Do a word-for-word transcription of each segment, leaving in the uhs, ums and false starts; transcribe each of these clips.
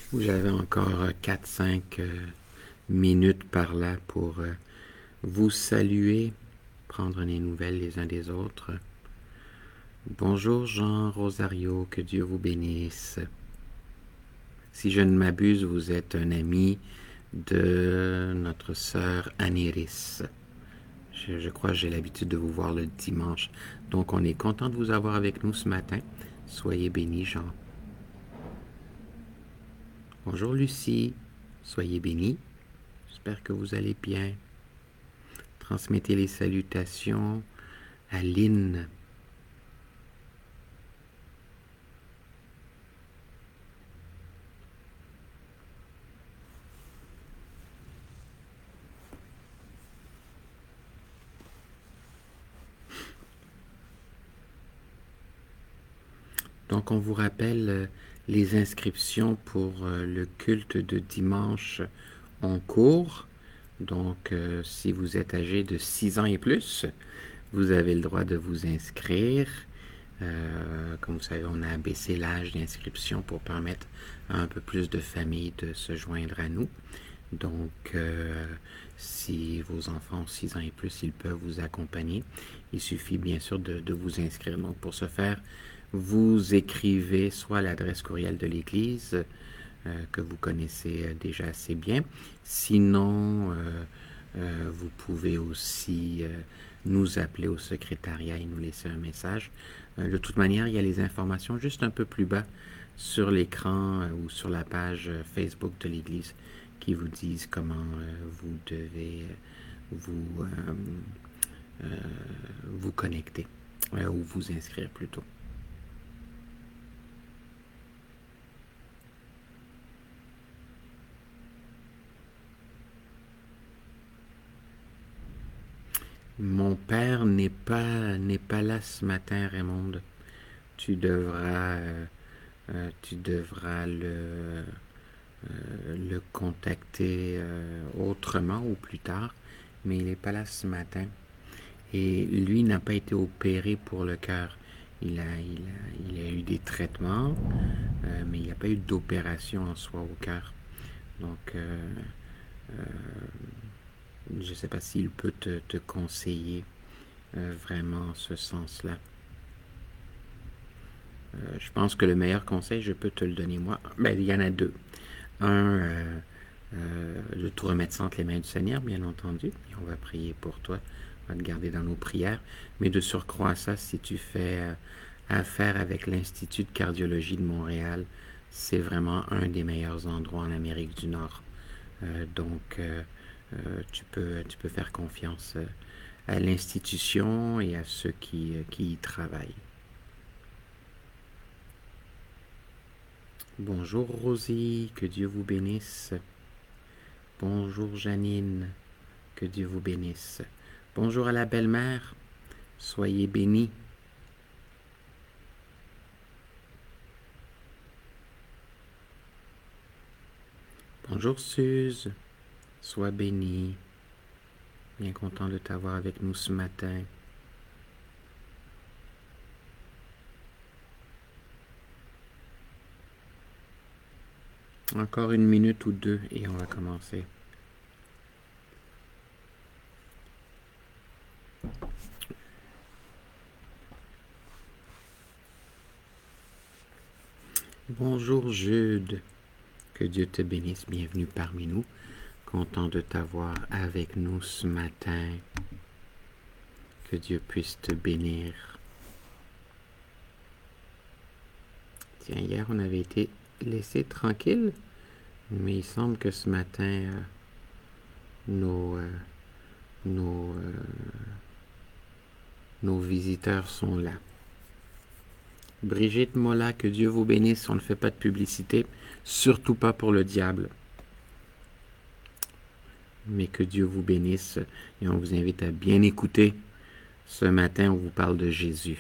J'avais encore quatre cinq minutes par là pour euh, vous saluer, prendre des nouvelles les uns des autres. Bonjour Jean Rosario, que Dieu vous bénisse. Si je ne m'abuse, vous êtes un ami de notre sœur Aniris. Je, je crois que j'ai l'habitude de vous voir le dimanche. Donc on est content de vous avoir avec nous ce matin. Soyez bénis, Jean. Bonjour Lucie, soyez bénis. J'espère que vous allez bien. Transmettez les salutations à Lynn. Donc, on vous rappelle euh, les inscriptions pour euh, le culte de dimanche en cours. Donc, euh, si vous êtes âgé de six ans et plus, vous avez le droit de vous inscrire. Euh, comme vous savez, on a abaissé l'âge d'inscription pour permettre à un peu plus de familles de se joindre à nous. Donc, euh, si vos enfants ont six ans et plus, ils peuvent vous accompagner. Il suffit bien sûr de, de vous inscrire. Donc, pour ce faire, vous écrivez soit l'adresse courriel de l'Église, euh, que vous connaissez déjà assez bien. Sinon, euh, euh, vous pouvez aussi euh, nous appeler au secrétariat et nous laisser un message. Euh, de toute manière, il y a les informations juste un peu plus bas sur l'écran euh, ou sur la page Facebook de l'Église qui vous disent comment euh, vous devez vous, euh, euh, vous connecter euh, ou vous inscrire plutôt. Mon père n'est pas n'est pas là ce matin, Raymond. Tu devras euh, euh, tu devras le euh, le contacter euh, autrement ou plus tard, mais il n'est pas là ce matin. Et lui n'a pas été opéré pour le cœur. Il a, il a, il a eu des traitements, euh, mais il n'y a pas eu d'opération en soi au cœur. Donc, euh, euh, je ne sais pas s'il peut te, te conseiller euh, vraiment en ce sens-là. Euh, je pense que le meilleur conseil, je peux te le donner moi. Ben, il y en a deux. Un, euh, euh, de tout remettre entre les mains du Seigneur, bien entendu, et on va prier pour toi, on va te garder dans nos prières, mais de surcroît à ça, si tu fais euh, affaire avec l'Institut de cardiologie de Montréal, c'est vraiment un des meilleurs endroits en Amérique du Nord. Euh, donc, euh, euh, tu, peux, tu peux faire confiance euh, à l'institution et à ceux qui, euh, qui y travaillent. Bonjour Rosie, que Dieu vous bénisse. Bonjour Janine, que Dieu vous bénisse. Bonjour à la belle-mère, soyez bénis. Bonjour Suze, sois bénie. Bien content de t'avoir avec nous ce matin. Encore une minute ou deux et on va commencer. Bonjour Jude, que Dieu te bénisse, bienvenue parmi nous. Content de t'avoir avec nous ce matin. Que Dieu puisse te bénir. Tiens, hier on avait été laissé tranquille, mais il semble que ce matin, euh, nos, euh, nos, euh, nos visiteurs sont là. Brigitte Molla, que Dieu vous bénisse, on ne fait pas de publicité, surtout pas pour le diable. Mais que Dieu vous bénisse et on vous invite à bien écouter. Ce matin, on vous parle de Jésus.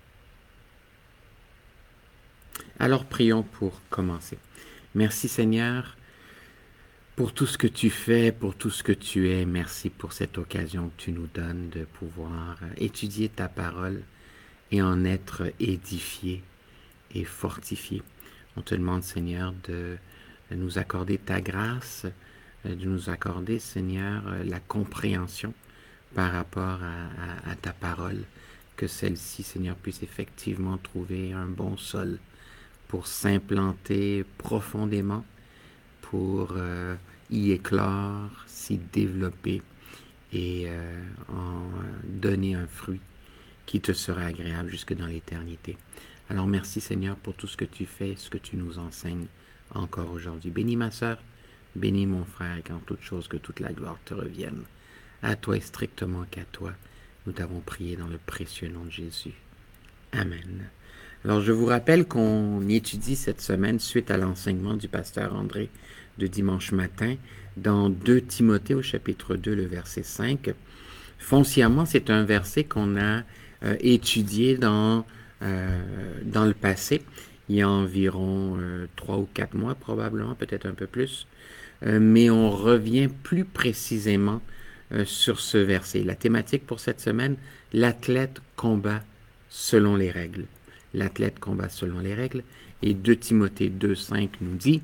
Alors prions pour commencer. Merci Seigneur pour tout ce que tu fais, pour tout ce que tu es. Merci pour cette occasion que tu nous donnes de pouvoir étudier ta parole et en être édifié et fortifié. On te demande Seigneur de nous accorder ta grâce, de nous accorder, Seigneur, la compréhension par rapport à, à, à ta parole, que celle-ci, Seigneur, puisse effectivement trouver un bon sol pour s'implanter profondément, pour euh, y éclore, s'y développer et euh, en donner un fruit qui te sera agréable jusque dans l'éternité. Alors merci Seigneur pour tout ce que tu fais, ce que tu nous enseignes encore aujourd'hui. Bénis ma sœur, bénis mon frère, et qu'en toute chose que toute la gloire te revienne. À toi et strictement qu'à toi, nous t'avons prié dans le précieux nom de Jésus. Amen. Alors je vous rappelle qu'on étudie cette semaine, suite à l'enseignement du pasteur André de dimanche matin, dans deux Timothée au chapitre deux, le verset cinq. Foncièrement, c'est un verset qu'on a euh, étudié dans, euh, dans le passé, il y a environ euh, trois ou quatre mois probablement, peut-être un peu plus, euh, mais on revient plus précisément euh, sur ce verset. La thématique pour cette semaine, l'athlète combat selon les règles. L'athlète combat selon les règles, et deux Timothée deux, cinq nous dit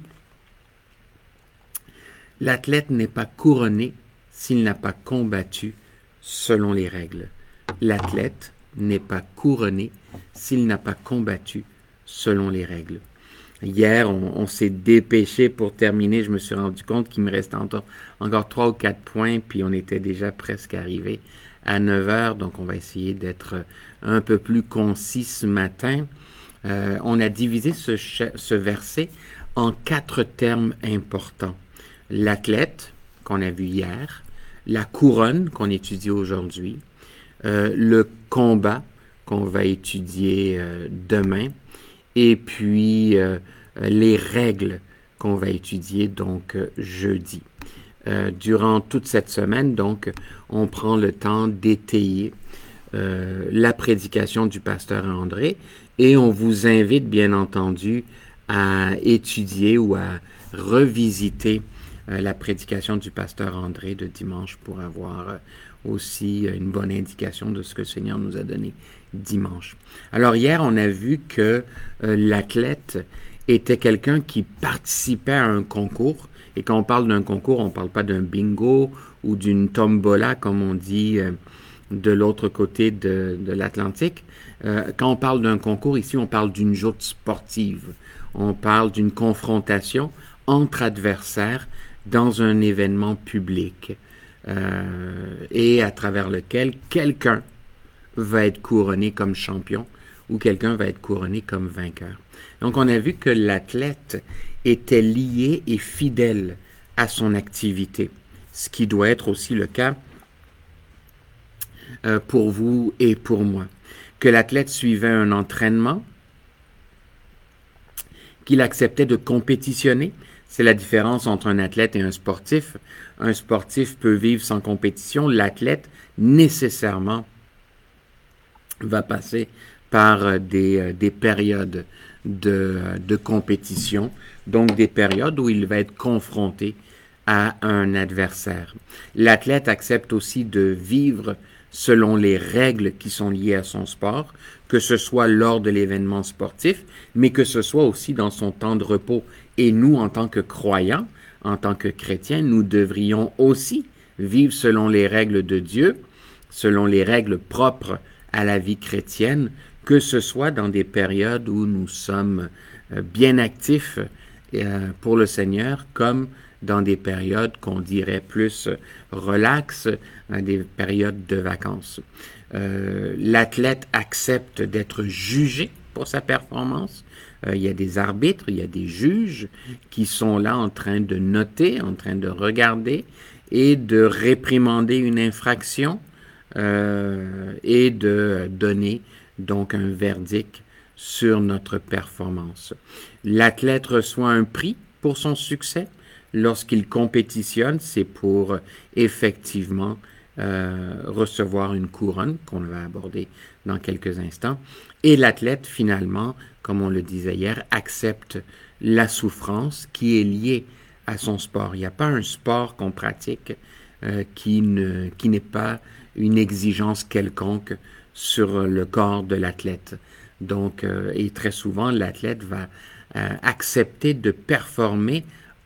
« L'athlète n'est pas couronné s'il n'a pas combattu selon les règles. L'athlète n'est pas couronné s'il n'a pas combattu selon les règles. » Hier, on, on s'est dépêché pour terminer. Je me suis rendu compte qu'il me restait encore, encore trois ou quatre points, puis on était déjà presque arrivé à neuf heures, donc on va essayer d'être un peu plus concis ce matin. Euh, on a divisé ce, ce verset en quatre termes importants. L'athlète, qu'on a vu hier, la couronne, qu'on étudie aujourd'hui, euh, le combat, qu'on va étudier euh, demain, et puis euh, les règles, qu'on va étudier donc euh, jeudi. Euh, durant toute cette semaine, donc, on prend le temps d'étayer euh, la prédication du pasteur André, et on vous invite, bien entendu, à étudier ou à revisiter euh, la prédication du pasteur André de dimanche pour avoir euh, aussi une bonne indication de ce que le Seigneur nous a donné dimanche. Alors hier, on a vu que euh, l'athlète était quelqu'un qui participait à un concours. Et quand on parle d'un concours, on ne parle pas d'un bingo ou d'une tombola, comme on dit euh, de l'autre côté de, de l'Atlantique. Euh, quand on parle d'un concours, ici, on parle d'une joute sportive. On parle d'une confrontation entre adversaires dans un événement public euh, et à travers lequel quelqu'un va être couronné comme champion ou quelqu'un va être couronné comme vainqueur. Donc, on a vu que l'athlète était lié et fidèle à son activité, ce qui doit être aussi le cas euh, pour vous et pour moi. Que l'athlète suivait un entraînement, qu'il acceptait de compétitionner. C'est la différence entre un athlète et un sportif. Un sportif peut vivre sans compétition. L'athlète, nécessairement, va passer par des, des périodes de, de compétition, donc des périodes où il va être confronté à un adversaire. L'athlète accepte aussi de vivre selon les règles qui sont liées à son sport, que ce soit lors de l'événement sportif, mais que ce soit aussi dans son temps de repos. Et nous, en tant que croyants, en tant que chrétiens, nous devrions aussi vivre selon les règles de Dieu, selon les règles propres à la vie chrétienne, que ce soit dans des périodes où nous sommes bien actifs pour le Seigneur, comme dans des périodes qu'on dirait plus relax, des périodes de vacances. Euh, l'athlète accepte d'être jugé pour sa performance. Euh, il y a des arbitres, il y a des juges qui sont là en train de noter, en train de regarder et de réprimander une infraction euh, et de donner donc un verdict sur notre performance. L'athlète reçoit un prix pour son succès. Lorsqu'il compétitionne, c'est pour effectivement euh, recevoir une couronne qu'on va aborder dans quelques instants. Et l'athlète, finalement, comme on le disait hier, accepte la souffrance qui est liée à son sport. Il n'y a pas un sport qu'on pratique euh, qui ne, qui n'est pas une exigence quelconque sur le corps de l'athlète. Donc, euh, et très souvent, l'athlète va euh, accepter de performer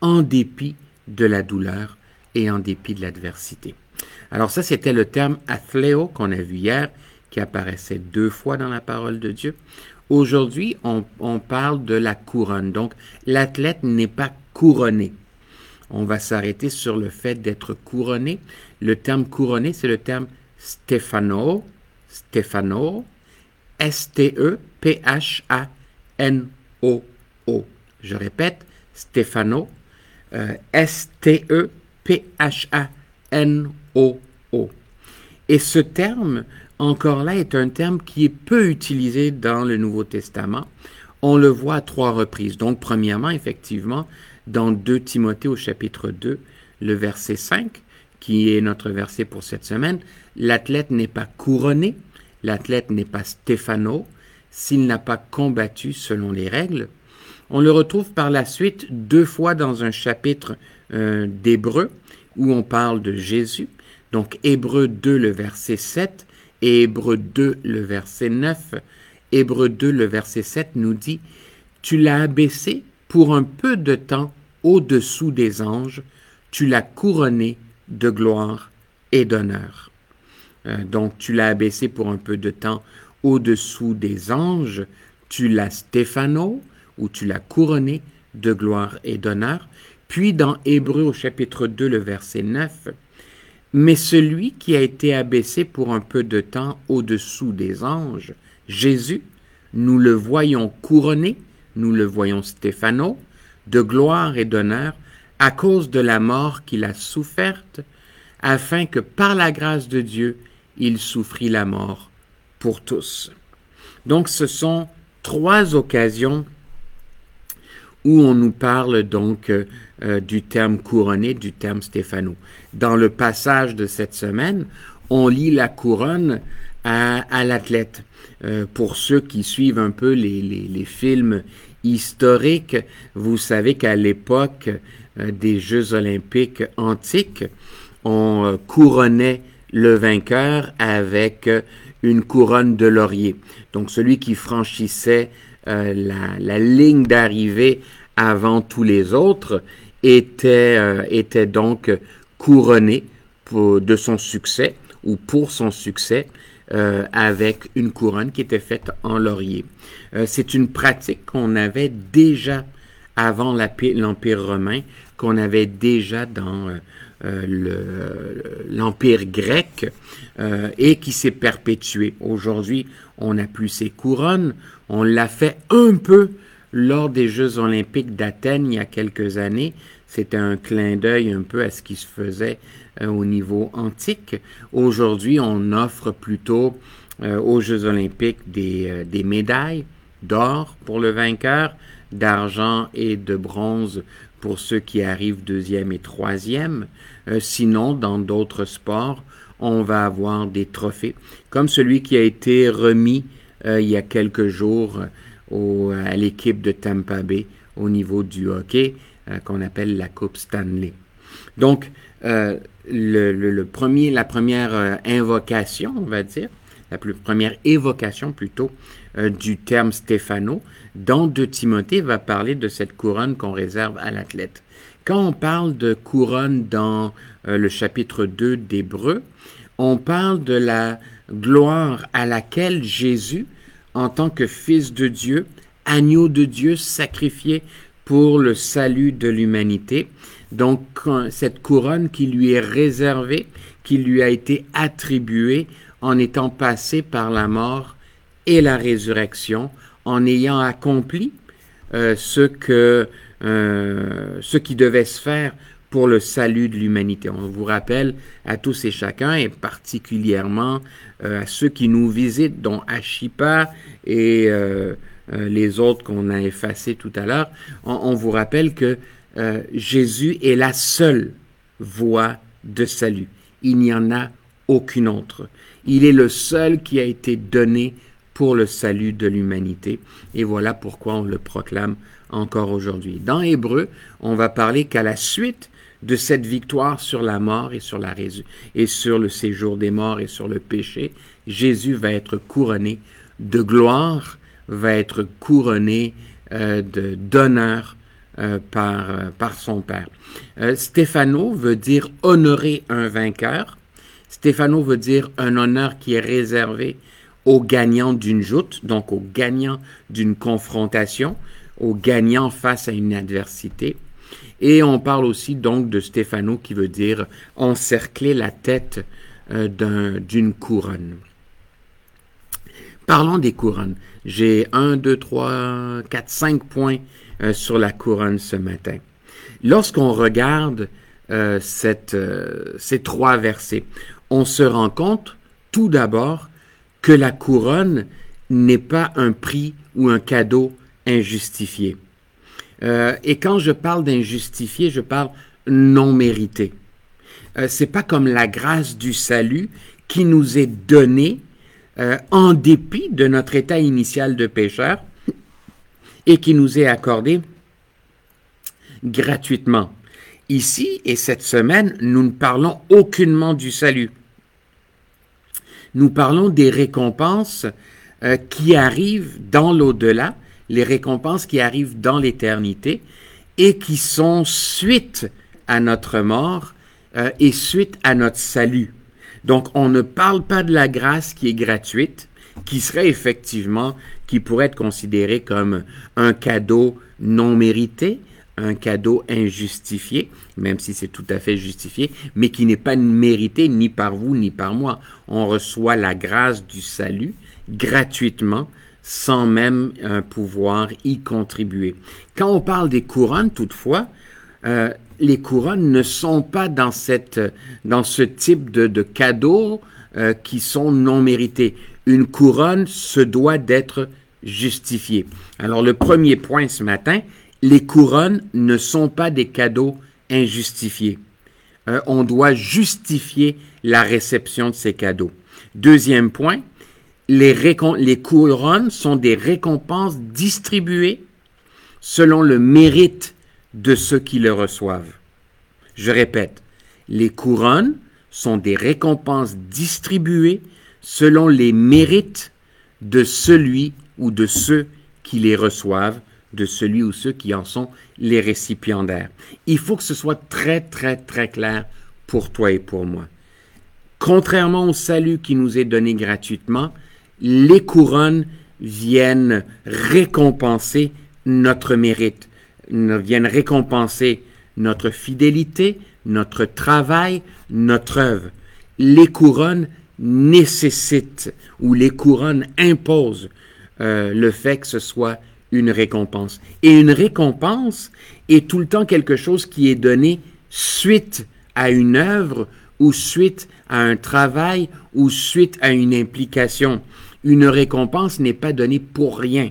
en dépit de la douleur et en dépit de l'adversité. Alors ça, c'était le terme athléo qu'on a vu hier, qui apparaissait deux fois dans la parole de Dieu. Aujourd'hui, on, on parle de la couronne. Donc, l'athlète n'est pas couronné. On va s'arrêter sur le fait d'être couronné. Le terme couronné, c'est le terme Stéphano, Stéphano, S T E P H A N O O. Je répète, Stéphano, euh, S T E P H A N O O. Et ce terme, encore là, est un terme qui est peu utilisé dans le Nouveau Testament. On le voit à trois reprises. Donc, premièrement, effectivement, dans deux Timothée au chapitre deux, le verset cinq, qui est notre verset pour cette semaine, l'athlète n'est pas couronné, l'athlète n'est pas Stéphano, s'il n'a pas combattu selon les règles. On le retrouve par la suite deux fois dans un chapitre euh, d'Hébreux, où on parle de Jésus. Donc, Hébreux deux, le verset sept, et Hébreux deux, le verset neuf. Hébreux deux, le verset sept nous dit « Tu l'as abaissé pour un peu de temps au-dessous des anges, tu l'as couronné de gloire et d'honneur. Euh, » Donc, tu l'as abaissé pour un peu de temps au-dessous des anges, tu l'as Stéphano, ou tu l'as couronné de gloire et d'honneur. Puis, dans Hébreux au chapitre deux, le verset neuf, « Mais celui qui a été abaissé pour un peu de temps au-dessous des anges, Jésus, nous le voyons couronné, nous le voyons Stéphano, de gloire et d'honneur, à cause de la mort qu'il a soufferte, afin que par la grâce de Dieu, il souffrit la mort pour tous. » Donc, ce sont trois occasions où on nous parle donc euh, du terme couronné, du terme Stéphano. Dans le passage de cette semaine, on lit la couronne à, à l'athlète. Euh, pour ceux qui suivent un peu les, les, les films historiques, vous savez qu'à l'époque euh, des Jeux olympiques antiques, on euh, couronnait le vainqueur avec euh, une couronne de laurier. Donc celui qui franchissait euh, la, la ligne d'arrivée avant tous les autres était, euh, était donc couronné pour, de son succès ou pour son succès euh, avec une couronne qui était faite en laurier. Euh, c'est une pratique qu'on avait déjà avant l'Empire romain, qu'on avait déjà dans euh, euh, le, l'Empire grec euh, et qui s'est perpétuée. Aujourd'hui, on n'a plus ces couronnes. On l'a fait un peu lors des Jeux olympiques d'Athènes il y a quelques années. C'était un clin d'œil un peu à ce qui se faisait euh, au niveau antique. Aujourd'hui, on offre plutôt euh, aux Jeux olympiques des, euh, des médailles d'or pour le vainqueur, d'argent et de bronze pour ceux qui arrivent deuxième et troisième. Euh, sinon, dans d'autres sports, on va avoir des trophées, comme celui qui a été remis euh, il y a quelques jours au, à l'équipe de Tampa Bay au niveau du hockey, euh, qu'on appelle la Coupe Stanley. Donc, euh, le, le, le premier, la première euh, invocation, on va dire, la plus, première évocation plutôt euh, du terme Stéphano, dans deux Timothée, va parler de cette couronne qu'on réserve à l'athlète. Quand on parle de couronne dans euh, le chapitre deux d'Hébreux, on parle de la gloire à laquelle Jésus, en tant que Fils de Dieu, agneau de Dieu sacrifié pour le salut de l'humanité. Donc, cette couronne qui lui est réservée, qui lui a été attribuée en étant passé par la mort et la résurrection, en ayant accompli euh, ce, que, euh, ce qui devait se faire pour le salut de l'humanité. On vous rappelle à tous et chacun, et particulièrement euh, à ceux qui nous visitent, dont Ashipa et euh, euh, les autres qu'on a effacés tout à l'heure, on, on vous rappelle que euh, Jésus est la seule voie de salut. Il n'y en a aucune autre. Il est le seul qui a été donné pour le salut de l'humanité. Et voilà pourquoi on le proclame encore aujourd'hui. Dans Hébreux, on va parler qu'à la suite de cette victoire sur la mort et sur, la résur- et sur le séjour des morts et sur le péché, Jésus va être couronné de gloire, va être couronné euh, de, d'honneur euh, par, euh, par son père. Euh, Stéphano veut dire honorer un vainqueur. Stéphano veut dire un honneur qui est réservé aux gagnants d'une joute, donc aux gagnants d'une confrontation, aux gagnants face à une adversité. Et on parle aussi donc de Stéphano qui veut dire encercler la tête euh, d'un, d'une couronne. Parlons des couronnes. J'ai un, deux, trois, quatre, cinq points euh, sur la couronne ce matin. Lorsqu'on regarde euh, cette, euh, ces trois versets, on se rend compte tout d'abord que la couronne n'est pas un prix ou un cadeau injustifié. Euh, et quand je parle d'injustifié, je parle non mérité. Euh, c'est pas comme la grâce du salut qui nous est donnée euh, en dépit de notre état initial de pécheur et qui nous est accordée gratuitement. Ici et cette semaine, nous ne parlons aucunement du salut. Nous parlons des récompenses euh, qui arrivent dans l'au-delà, les récompenses qui arrivent dans l'éternité et qui sont suite à notre mort euh, et suite à notre salut. Donc, on ne parle pas de la grâce qui est gratuite, qui serait effectivement, qui pourrait être considérée comme un cadeau non mérité, un cadeau injustifié, même si c'est tout à fait justifié, mais qui n'est pas mérité ni par vous ni par moi. On reçoit la grâce du salut gratuitement, sans même euh, pouvoir y contribuer. Quand on parle des couronnes, toutefois, euh, les couronnes ne sont pas dans, cette, dans ce type de, de cadeaux euh, qui sont non mérités. Une couronne se doit d'être justifiée. Alors, le premier point ce matin, les couronnes ne sont pas des cadeaux injustifiés. Euh, on doit justifier la réception de ces cadeaux. Deuxième point, les, récom- les couronnes sont des récompenses distribuées selon le mérite de ceux qui le reçoivent. Je répète, les couronnes sont des récompenses distribuées selon les mérites de celui ou de ceux qui les reçoivent, de celui ou ceux qui en sont les récipiendaires. Il faut que ce soit très, très, très clair pour toi et pour moi. Contrairement au salut qui nous est donné gratuitement, les couronnes viennent récompenser notre mérite, viennent récompenser notre fidélité, notre travail, notre œuvre. Les couronnes nécessitent ou les couronnes imposent euh, le fait que ce soit une récompense. Et une récompense est tout le temps quelque chose qui est donné suite à une œuvre ou suite à un travail ou suite à une implication. Une récompense n'est pas donnée pour rien.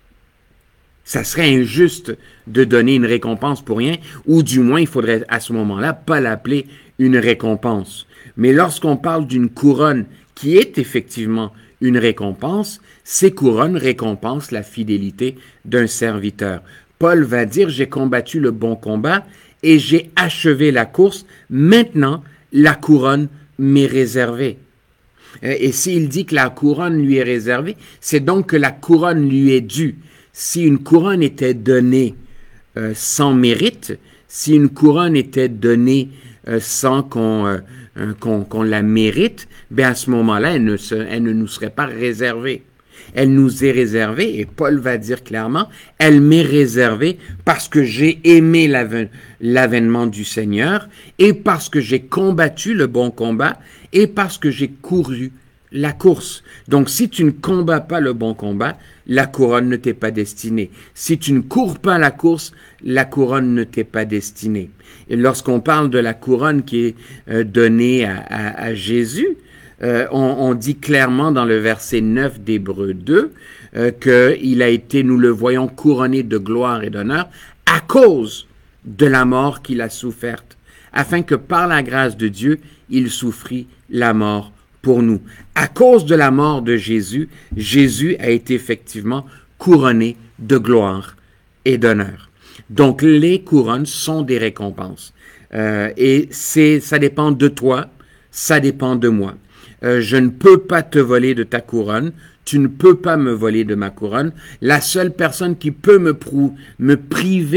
Ça serait injuste de donner une récompense pour rien, ou du moins il faudrait à ce moment-là pas l'appeler une récompense. Mais lorsqu'on parle d'une couronne qui est effectivement une récompense, ces couronnes récompensent la fidélité d'un serviteur. Paul va dire, j'ai combattu le bon combat et j'ai achevé la course. Maintenant, la couronne m'est réservée. Et s'il dit que la couronne lui est réservée, c'est donc que la couronne lui est due. Si une couronne était donnée euh, sans mérite, si une couronne était donnée euh, sans qu'on euh, qu'on, qu'on la mérite, bien à ce moment-là, elle ne, se, elle ne nous serait pas réservée. Elle nous est réservée, et Paul va dire clairement, elle m'est réservée parce que j'ai aimé l'aven- l'avènement du Seigneur, et parce que j'ai combattu le bon combat, et parce que j'ai couru la course. Donc, si tu ne combats pas le bon combat, la couronne ne t'est pas destinée. Si tu ne cours pas la course, la couronne ne t'est pas destinée. Et lorsqu'on parle de la couronne qui est euh, donnée à, à, à Jésus, euh, on, on dit clairement dans le verset neuf d'Hébreux deux euh, qu'il a été, nous le voyons, couronné de gloire et d'honneur à cause de la mort qu'il a soufferte, afin que par la grâce de Dieu, il souffrit la mort pour nous. À cause de la mort de Jésus, Jésus a été effectivement couronné de gloire et d'honneur. Donc, les couronnes sont des récompenses. Euh, et c'est, ça dépend de toi, ça dépend de moi. Euh, je ne peux pas te voler de ta couronne, tu ne peux pas me voler de ma couronne. La seule personne qui peut me, prou- me priver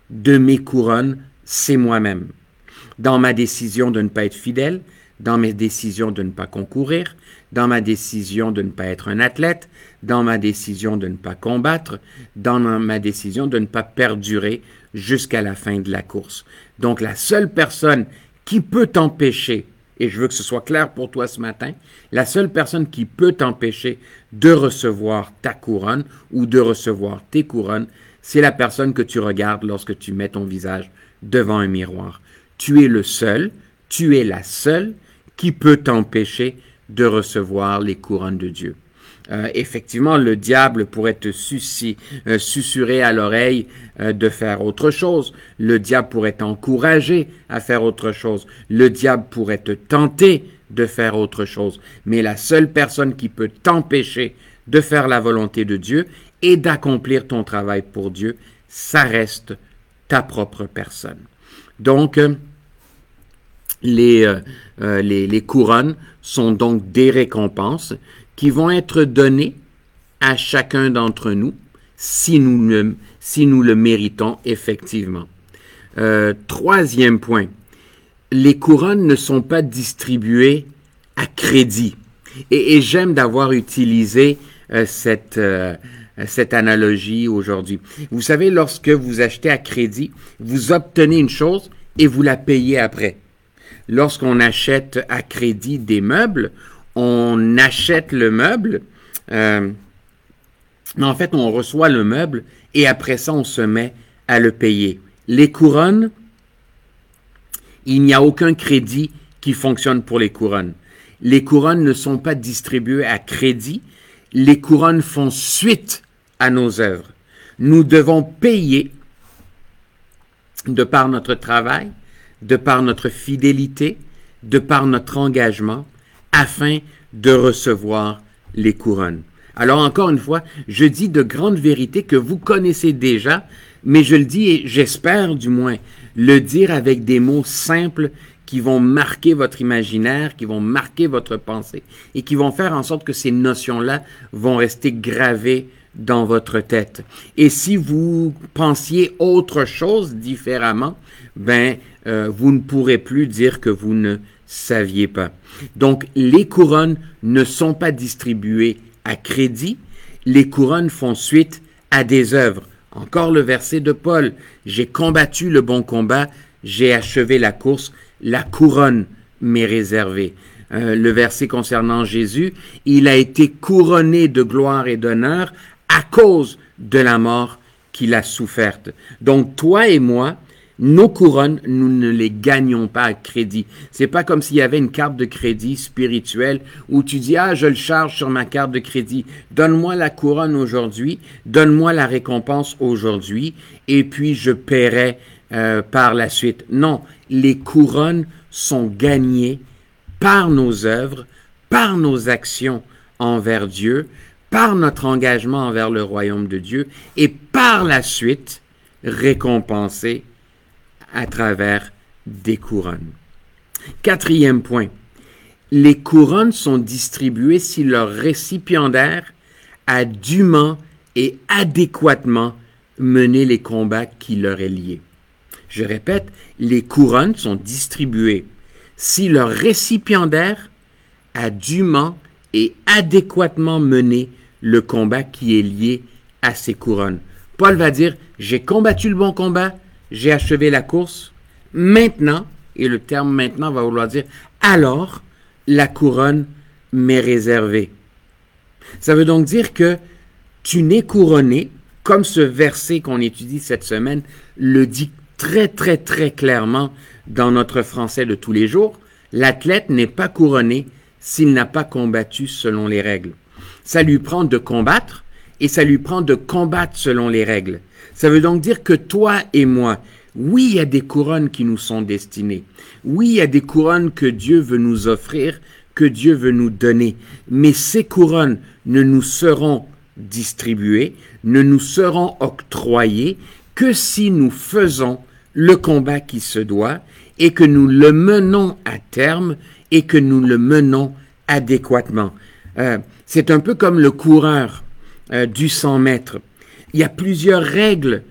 de mes couronnes, c'est moi-même. Dans ma décision de ne pas être fidèle, dans mes décisions de ne pas concourir, dans ma décision de ne pas être un athlète, dans ma décision de ne pas combattre, dans ma décision de ne pas perdurer jusqu'à la fin de la course. Donc la seule personne qui peut t'empêcher, et je veux que ce soit clair pour toi ce matin, la seule personne qui peut t'empêcher de recevoir ta couronne ou de recevoir tes couronnes, c'est la personne que tu regardes lorsque tu mets ton visage devant un miroir. Tu es le seul, tu es la seule qui peut t'empêcher de recevoir les couronnes de Dieu. Euh, effectivement, le diable pourrait te suci, euh, susurrer à l'oreille euh, de faire autre chose. Le diable pourrait t'encourager à faire autre chose. Le diable pourrait te tenter de faire autre chose. Mais la seule personne qui peut t'empêcher de faire la volonté de Dieu et d'accomplir ton travail pour Dieu, ça reste ta propre personne. Donc, euh, les, euh, euh, les, les couronnes sont donc des récompenses qui vont être données à chacun d'entre nous si nous le, si nous le méritons effectivement. Euh, troisième point, les couronnes ne sont pas distribuées à crédit. Et, et j'aime d'avoir utilisé euh, cette, euh, cette analogie aujourd'hui. Vous savez, lorsque vous achetez à crédit, vous obtenez une chose et vous la payez après. Lorsqu'on achète à crédit des meubles, on achète le meuble, euh, mais en fait, on reçoit le meuble et après ça, on se met à le payer. Les couronnes, il n'y a aucun crédit qui fonctionne pour les couronnes. Les couronnes ne sont pas distribuées à crédit. Les couronnes font suite à nos œuvres. Nous devons payer de par notre travail, de par notre fidélité, de par notre engagement, afin de recevoir les couronnes. Alors encore une fois, je dis de grandes vérités que vous connaissez déjà, mais je le dis et j'espère du moins le dire avec des mots simples qui vont marquer votre imaginaire, qui vont marquer votre pensée et qui vont faire en sorte que ces notions-là vont rester gravées dans votre tête. Et si vous pensiez autre chose différemment, ben euh, vous ne pourrez plus dire que vous ne saviez pas. Donc, les couronnes ne sont pas distribuées à crédit. Les couronnes font suite à des œuvres. Encore le verset de Paul. J'ai combattu le bon combat, j'ai achevé la course, la couronne m'est réservée. Euh, le verset concernant Jésus, il a été couronné de gloire et d'honneur à cause de la mort qu'il a soufferte. Donc, toi et moi, nos couronnes, nous ne les gagnons pas à crédit. C'est pas comme s'il y avait une carte de crédit spirituelle où tu dis, ah, je le charge sur ma carte de crédit. Donne-moi la couronne aujourd'hui, donne-moi la récompense aujourd'hui, et puis je paierai euh, par la suite. Non, les couronnes sont gagnées par nos œuvres, par nos actions envers Dieu, par notre engagement envers le royaume de Dieu, et par la suite récompensées à travers des couronnes. Quatrième point, les couronnes sont distribuées si leur récipiendaire a dûment et adéquatement mené les combats qui leur est liés. Je répète, les couronnes sont distribuées si leur récipiendaire a dûment et adéquatement mené le combat qui est lié à ces couronnes. Paul va dire, j'ai combattu le bon combat, j'ai achevé la course, maintenant, et le terme maintenant va vouloir dire, alors, la couronne m'est réservée. Ça veut donc dire que tu n'es couronné, comme ce verset qu'on étudie cette semaine le dit très, très, très clairement dans notre français de tous les jours, l'athlète n'est pas couronné s'il n'a pas combattu selon les règles. Ça lui prend de combattre et ça lui prend de combattre selon les règles. Ça veut donc dire que toi et moi, oui, il y a des couronnes qui nous sont destinées. Oui, il y a des couronnes que Dieu veut nous offrir, que Dieu veut nous donner. Mais ces couronnes ne nous seront distribuées, ne nous seront octroyées que si nous faisons le combat qui se doit et que nous le menons à terme et que nous le menons adéquatement. Euh, c'est un peu comme le coureur euh, du cent mètres. Il y a plusieurs règles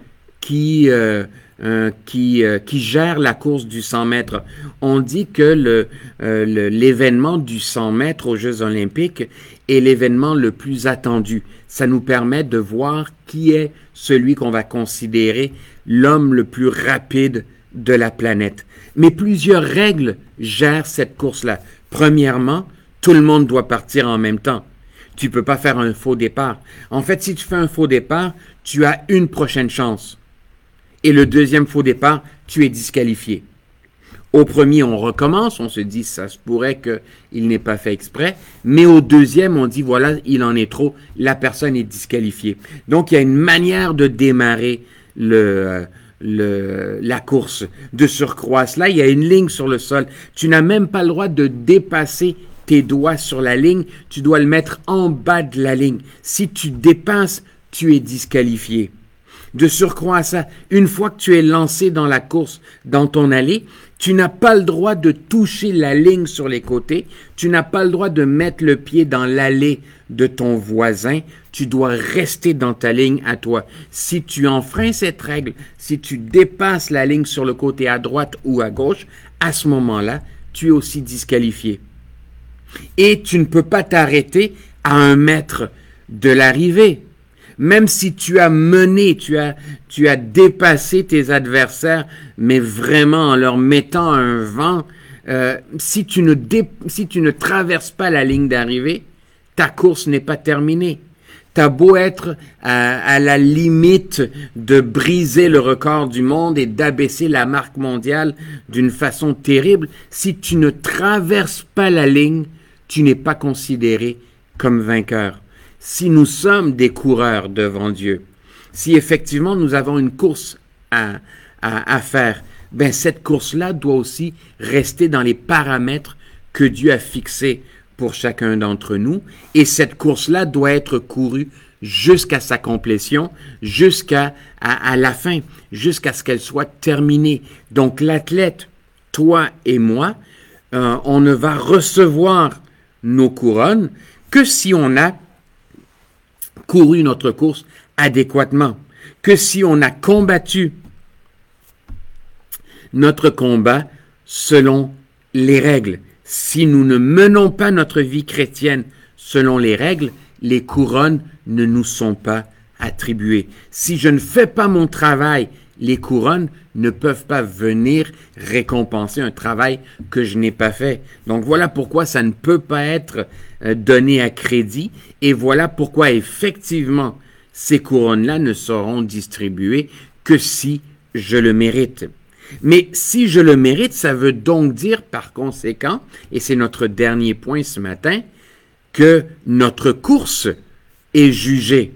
qui, euh, euh, qui, euh, qui gère la course du cent mètres. On dit que le, euh, le, l'événement du cent mètres aux Jeux olympiques est l'événement le plus attendu. Ça nous permet de voir qui est celui qu'on va considérer l'homme le plus rapide de la planète. Mais plusieurs règles gèrent cette course-là. Premièrement, tout le monde doit partir en même temps. Tu peux pas faire un faux départ. En fait, si tu fais un faux départ, tu as une prochaine chance. Et le deuxième faux départ, tu es disqualifié. Au premier, on recommence, on se dit, ça se pourrait qu'il n'ait pas fait exprès. Mais au deuxième, on dit, voilà, il en est trop, la personne est disqualifiée. Donc, il y a une manière de démarrer le, le, la course. De surcroît cela, il y a une ligne sur le sol. Tu n'as même pas le droit de dépasser tes doigts sur la ligne. Tu dois le mettre en bas de la ligne. Si tu dépasses, tu es disqualifié. De surcroît à ça, une fois que tu es lancé dans la course, dans ton allée, tu n'as pas le droit de toucher la ligne sur les côtés. Tu n'as pas le droit de mettre le pied dans l'allée de ton voisin. Tu dois rester dans ta ligne à toi. Si tu enfreins cette règle, si tu dépasses la ligne sur le côté à droite ou à gauche, à ce moment-là, tu es aussi disqualifié. Et tu ne peux pas t'arrêter à un mètre de l'arrivée. Même si tu as mené, tu as, tu as dépassé tes adversaires, mais vraiment en leur mettant un vent, euh, si tu ne dé, si tu ne traverses pas la ligne d'arrivée, ta course n'est pas terminée. T'as beau être à, à la limite de briser le record du monde et d'abaisser la marque mondiale d'une façon terrible, si tu ne traverses pas la ligne, tu n'es pas considéré comme vainqueur. Si nous sommes des coureurs devant Dieu, si effectivement nous avons une course à, à, à faire, ben cette course-là doit aussi rester dans les paramètres que Dieu a fixés pour chacun d'entre nous, et cette course-là doit être courue jusqu'à sa complétion, jusqu'à à, à la fin, jusqu'à ce qu'elle soit terminée. Donc l'athlète, toi et moi, euh, on ne va recevoir nos couronnes que si on a couru notre course adéquatement, que si on a combattu notre combat selon les règles. Si nous ne menons pas notre vie chrétienne selon les règles, les couronnes ne nous sont pas attribuées. Si je ne fais pas mon travail, les couronnes ne peuvent pas venir récompenser un travail que je n'ai pas fait. Donc voilà pourquoi ça ne peut pas être donné à crédit, et voilà pourquoi effectivement ces couronnes-là ne seront distribuées que si je le mérite. Mais si je le mérite, ça veut donc dire par conséquent, et c'est notre dernier point ce matin, que notre course est jugée.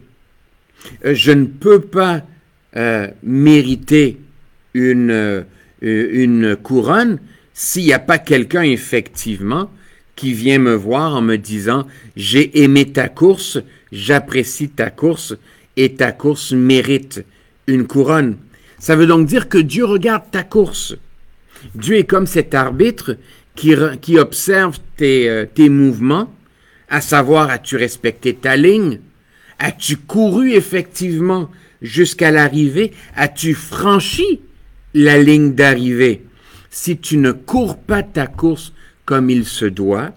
Je ne peux pas euh, mériter une, euh, une couronne s'il n'y a pas quelqu'un effectivement qui vient me voir en me disant « J'ai aimé ta course, j'apprécie ta course et ta course mérite une couronne. » Ça veut donc dire que Dieu regarde ta course. Dieu est comme cet arbitre qui, qui observe tes, euh, tes mouvements, à savoir, as-tu respecté ta ligne? As-tu couru effectivement jusqu'à l'arrivée? As-tu franchi la ligne d'arrivée? Si tu ne cours pas ta course comme il se doit,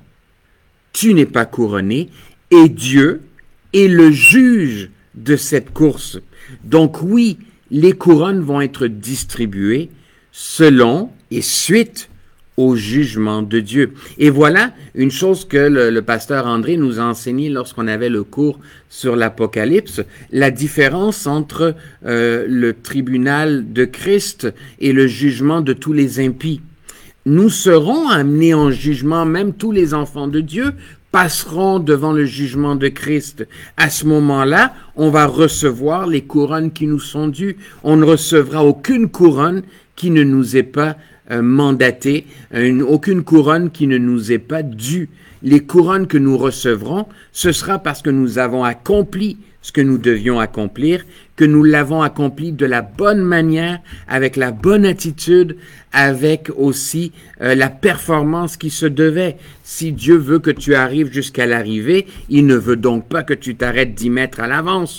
tu n'es pas couronné, et Dieu est le juge de cette course. Donc oui, les couronnes vont être distribuées selon et suite au jugement de Dieu. Et voilà une chose que le, le pasteur André nous a enseigné lorsqu'on avait le cours sur l'Apocalypse, la différence entre euh, le tribunal de Christ et le jugement de tous les impies. Nous serons amenés en jugement, même tous les enfants de Dieu passeront devant le jugement de Christ. À ce moment-là, on va recevoir les couronnes qui nous sont dues. On ne recevra aucune couronne qui ne nous est pas euh, mandatée, une, aucune couronne qui ne nous est pas due. Les couronnes que nous recevrons, ce sera parce que nous avons accompli ce que nous devions accomplir, que nous l'avons accompli de la bonne manière, avec la bonne attitude, avec aussi euh, la performance qui se devait. Si Dieu veut que tu arrives jusqu'à l'arrivée, il ne veut donc pas que tu t'arrêtes dix mètres à l'avance.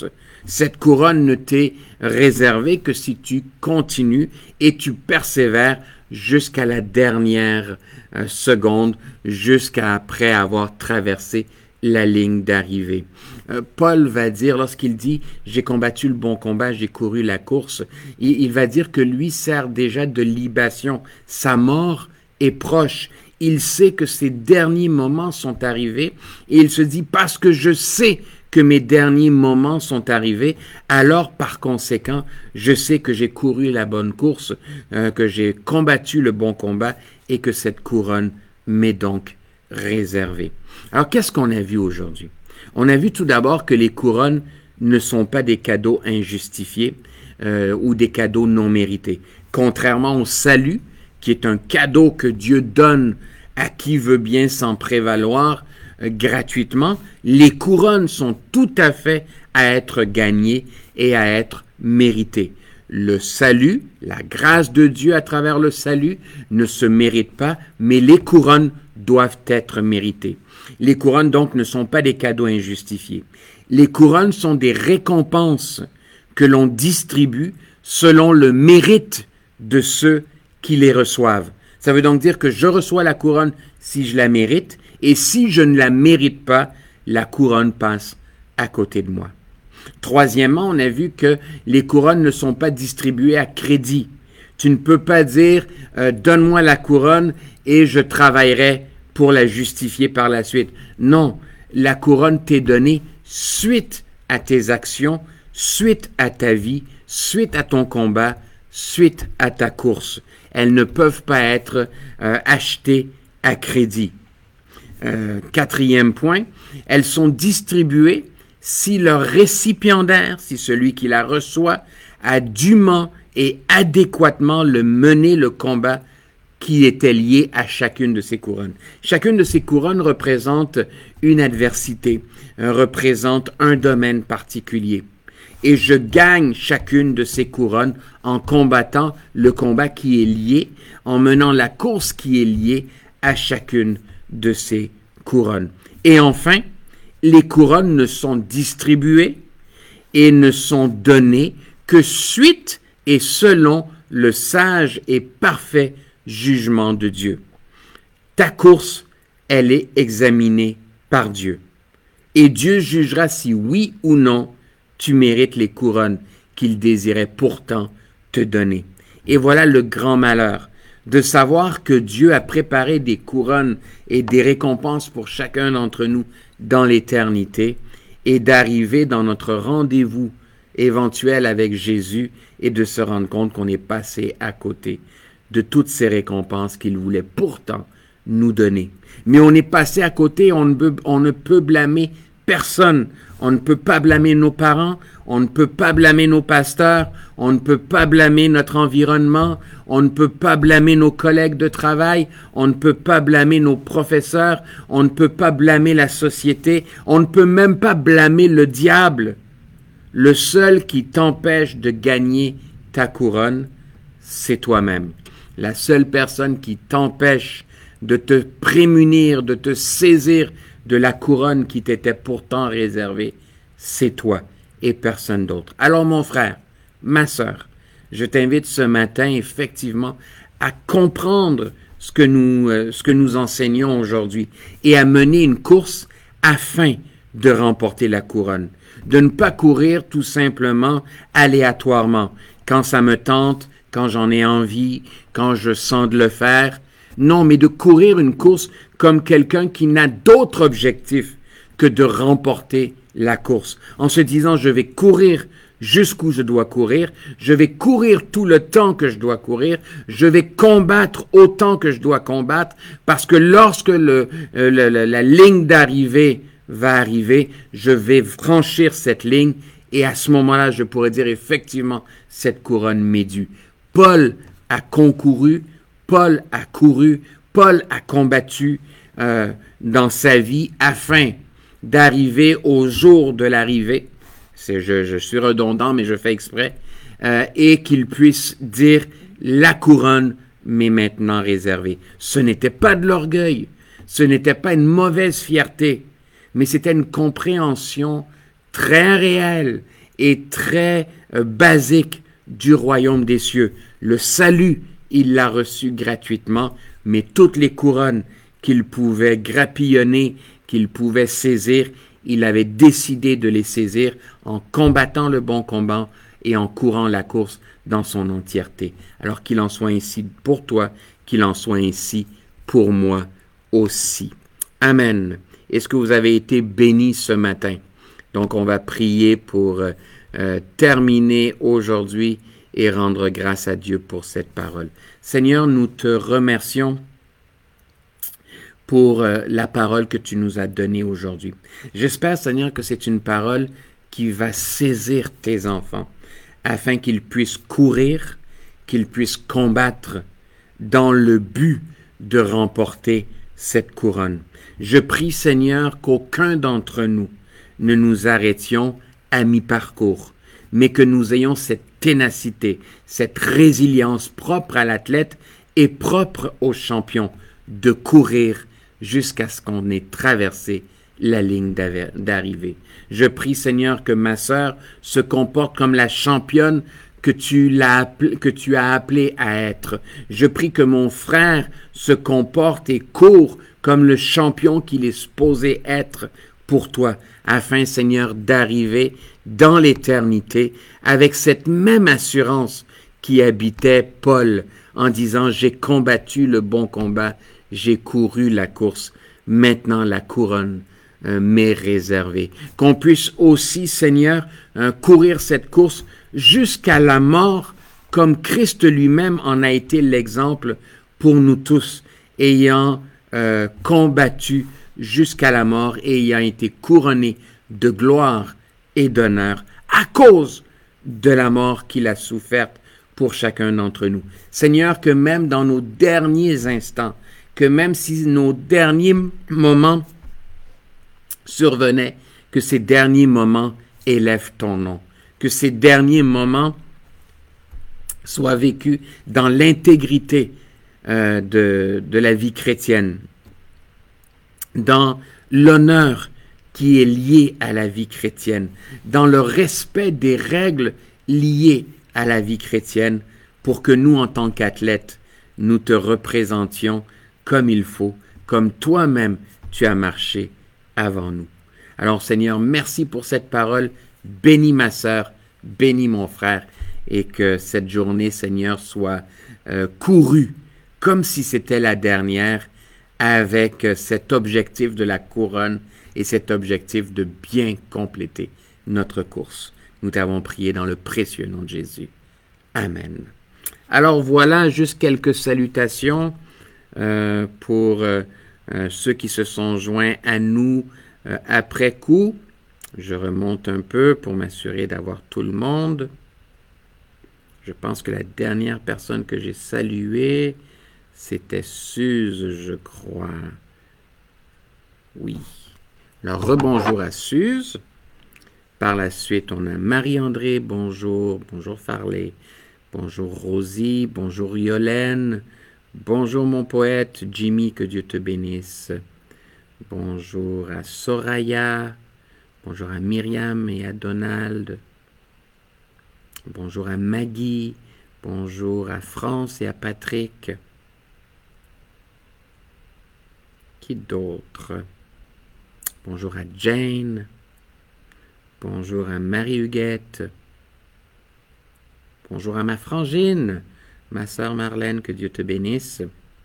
Cette couronne ne t'est réservée que si tu continues et tu persévères jusqu'à la dernière euh, seconde, jusqu'à après avoir traversé la ligne d'arrivée. Euh, Paul va dire, lorsqu'il dit « j'ai combattu le bon combat, j'ai couru la course », il, il va dire que lui sert déjà de libation. Sa mort est proche. Il sait que ses derniers moments sont arrivés et il se dit « parce que je sais que mes derniers moments sont arrivés, alors par conséquent, je sais que j'ai couru la bonne course, euh, que j'ai combattu le bon combat et que cette couronne m'est donc réservée. » Alors, qu'est-ce qu'on a vu aujourd'hui? On a vu tout d'abord que les couronnes ne sont pas des cadeaux injustifiés euh, ou des cadeaux non mérités. Contrairement au salut, qui est un cadeau que Dieu donne à qui veut bien s'en prévaloir euh, gratuitement, les couronnes sont tout à fait à être gagnées et à être méritées. Le salut, la grâce de Dieu à travers le salut ne se mérite pas, mais les couronnes doivent être méritées. Les couronnes, donc, ne sont pas des cadeaux injustifiés. Les couronnes sont des récompenses que l'on distribue selon le mérite de ceux qui les reçoivent. Ça veut donc dire que je reçois la couronne si je la mérite, et si je ne la mérite pas, la couronne passe à côté de moi. Troisièmement, on a vu que les couronnes ne sont pas distribuées à crédit. Tu ne peux pas dire euh, « donne-moi la couronne et je travaillerai pour la justifier par la suite ». Non, la couronne t'est donnée suite à tes actions, suite à ta vie, suite à ton combat, suite à ta course. Elles ne peuvent pas être euh, achetées à crédit. Euh, quatrième point, elles sont distribuées si leur récipiendaire, si celui qui la reçoit, a dûment et adéquatement le mené le combat qui était lié à chacune de ces couronnes. Chacune de ces couronnes représente une adversité, euh, représente un domaine particulier. Et je gagne chacune de ces couronnes en combattant le combat qui est lié, en menant la course qui est liée à chacune de ces couronnes. Et enfin, les couronnes ne sont distribuées et ne sont données que suite et selon le sage et parfait jugement de Dieu. Ta course, elle est examinée par Dieu. Et Dieu jugera si oui ou non tu mérites les couronnes qu'il désirait pourtant te donner. Et voilà le grand malheur de savoir que Dieu a préparé des couronnes et des récompenses pour chacun d'entre nous dans l'éternité et d'arriver dans notre rendez-vous éventuel avec Jésus et de se rendre compte qu'on est passé à côté de toutes ces récompenses qu'il voulait pourtant nous donner. Mais on est passé à côté, on ne peut, on ne peut blâmer personne. On ne peut pas blâmer nos parents, on ne peut pas blâmer nos pasteurs, on ne peut pas blâmer notre environnement, on ne peut pas blâmer nos collègues de travail, on ne peut pas blâmer nos professeurs, on ne peut pas blâmer la société, on ne peut même pas blâmer le diable. Le seul qui t'empêche de gagner ta couronne, c'est toi-même. La seule personne qui t'empêche de te prémunir, de te saisir de la couronne qui t'était pourtant réservée, c'est toi et personne d'autre. Alors mon frère, ma sœur, je t'invite ce matin effectivement à comprendre ce que nous, euh, ce que nous enseignons aujourd'hui et à mener une course afin de remporter la couronne. De ne pas courir tout simplement aléatoirement, quand ça me tente, quand j'en ai envie, quand je sens de le faire. Non, mais de courir une course comme quelqu'un qui n'a d'autre objectif que de remporter la course. En se disant, je vais courir jusqu'où je dois courir, je vais courir tout le temps que je dois courir, je vais combattre autant que je dois combattre, parce que lorsque le, euh, le, le, la ligne d'arrivée va arriver, je vais franchir cette ligne et à ce moment-là, je pourrais dire effectivement, cette couronne m'est due. Paul a concouru, Paul a couru, Paul a combattu euh, dans sa vie afin d'arriver au jour de l'arrivée. C'est, je, je suis redondant, mais je fais exprès. Euh, et qu'il puisse dire, la couronne m'est maintenant réservée. Ce n'était pas de l'orgueil, ce n'était pas une mauvaise fierté, mais c'était une compréhension très réelle et très euh, basique du royaume des cieux. Le salut, il l'a reçu gratuitement, mais toutes les couronnes qu'il pouvait grappillonner, qu'il pouvait saisir, il avait décidé de les saisir en combattant le bon combat et en courant la course dans son entièreté. Alors qu'il en soit ainsi pour toi, qu'il en soit ainsi pour moi aussi. Amen. Est-ce que vous avez été bénis ce matin? Donc, on va prier pour euh, euh, terminer aujourd'hui et rendre grâce à Dieu pour cette parole. Seigneur, nous te remercions pour euh, la parole que tu nous as donnée aujourd'hui. J'espère, Seigneur, que c'est une parole qui va saisir tes enfants afin qu'ils puissent courir, qu'ils puissent combattre dans le but de remporter cette couronne. Je prie, Seigneur, qu'aucun d'entre nous ne nous arrêtions à mi-parcours, mais que nous ayons cette ténacité, cette résilience propre à l'athlète et propre au champion de courir jusqu'à ce qu'on ait traversé la ligne d'arrivée. Je prie, Seigneur, que ma sœur se comporte comme la championne que tu, l'as appelé, que tu as appelé à être. Je prie que mon frère se comporte et court comme le champion qu'il est supposé être pour toi, afin, Seigneur, d'arriver dans l'éternité avec cette même assurance qui habitait Paul en disant « J'ai combattu le bon combat, j'ai couru la course, maintenant la couronne euh, m'est réservée. » Qu'on puisse aussi, Seigneur, euh, courir cette course jusqu'à la mort, comme Christ lui-même en a été l'exemple pour nous tous, ayant euh, combattu jusqu'à la mort et ayant été couronné de gloire et d'honneur à cause de la mort qu'il a soufferte pour chacun d'entre nous. Seigneur, que même dans nos derniers instants, que même si nos derniers moments survenaient, que ces derniers moments élèvent ton nom, que ces derniers moments soient vécus dans l'intégrité euh, de, de la vie chrétienne, dans l'honneur qui est lié à la vie chrétienne, dans le respect des règles liées à la vie chrétienne, pour que nous, en tant qu'athlètes, nous te représentions comme il faut, comme toi-même tu as marché avant nous. Alors Seigneur, merci pour cette parole. Bénis ma sœur, bénis mon frère, et que cette journée, Seigneur, soit euh, courue comme si c'était la dernière, avec cet objectif de la couronne et cet objectif de bien compléter notre course. Nous t'avons prié dans le précieux nom de Jésus. Amen. Alors voilà, juste quelques salutations euh, pour euh, euh, ceux qui se sont joints à nous euh, après coup. Je remonte un peu pour m'assurer d'avoir tout le monde. Je pense que la dernière personne que j'ai saluée, c'était Suze, je crois. Oui. Alors, rebonjour à Suze. Par la suite, on a Marie-André, bonjour. Bonjour Farley. Bonjour Rosie. Bonjour Yolène. Bonjour mon poète Jimmy, que Dieu te bénisse. Bonjour à Soraya. Bonjour à Myriam et à Donald. Bonjour à Maggie. Bonjour à France et à Patrick. Qui d'autre? Bonjour à Jane. Bonjour à Marie-Huguette. Bonjour à ma frangine, ma sœur Marlène, que Dieu te bénisse.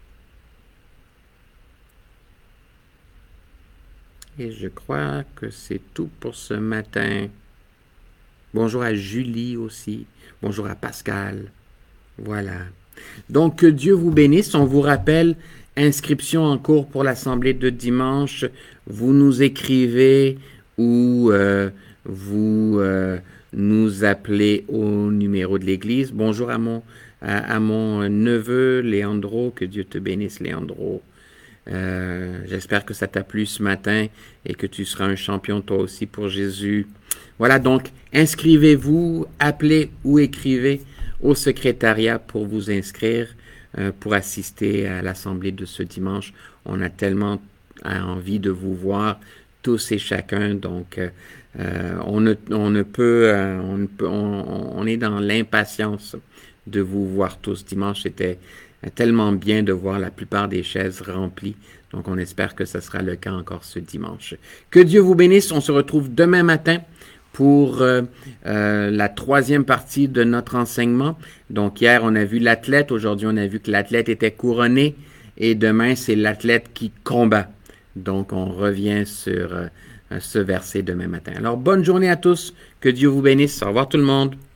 Et je crois que c'est tout pour ce matin. Bonjour à Julie aussi. Bonjour à Pascal. Voilà. Donc, que Dieu vous bénisse. On vous rappelle, inscription en cours pour l'assemblée de dimanche. Vous nous écrivez ou euh, vous euh, nous appelez au numéro de l'église. Bonjour à mon, à, à mon neveu Léandro. Que Dieu te bénisse, Léandro. Euh, j'espère que ça t'a plu ce matin et que tu seras un champion toi aussi pour Jésus. Voilà, donc inscrivez-vous, appelez ou écrivez au secrétariat pour vous inscrire, euh, pour assister à l'assemblée de ce dimanche. On a tellement envie de vous voir tous et chacun, donc euh, Euh, on, ne, on ne peut, euh, on, ne peut on, on est dans l'impatience de vous voir tous. Dimanche, c'était tellement bien de voir la plupart des chaises remplies. Donc, on espère que ce sera le cas encore ce dimanche. Que Dieu vous bénisse. On se retrouve demain matin pour euh, euh, la troisième partie de notre enseignement. Donc, hier, on a vu l'athlète. Aujourd'hui, on a vu que l'athlète était couronné. Et demain, c'est l'athlète qui combat. Donc, on revient sur euh, ce verset demain matin. Alors, bonne journée à tous. Que Dieu vous bénisse. Au revoir tout le monde.